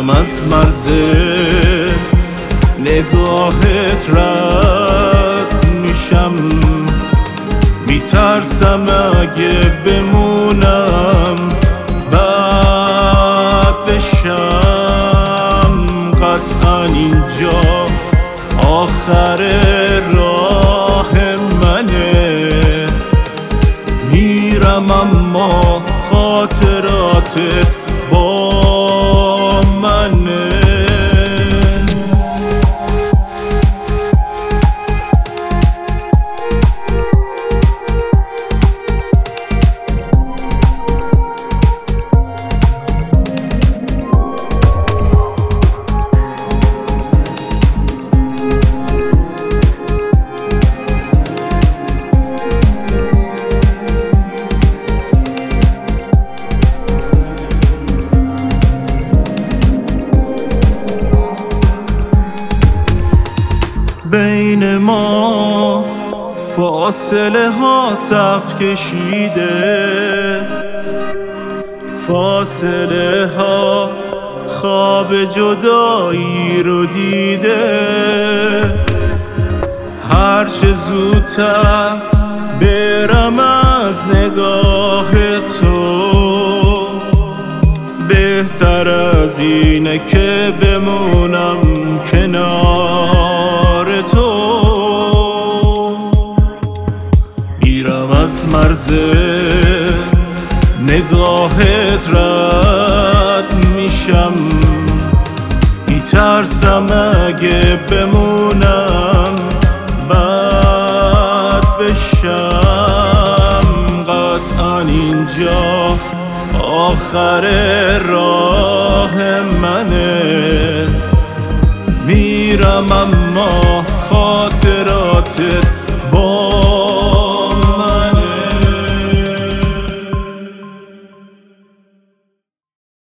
میرم از مرز نگاهت رد میشم، میترسم اگه بمونم بد بشم. قطعا اینجا آخر راه منه، میرم اما خاطراتت با منه. بین ما فاصله ها صف کشیده، فاصله ها خواب جدایی رو دیده. هرچه زودتر برم از نگاه تو، بهتر از اینه که بمونم کنار تو. میرم از مرز نگاهت رد میشم، میترسم اگه بمونم بد بشم. قطعا اینجا آخر راه منه، میرم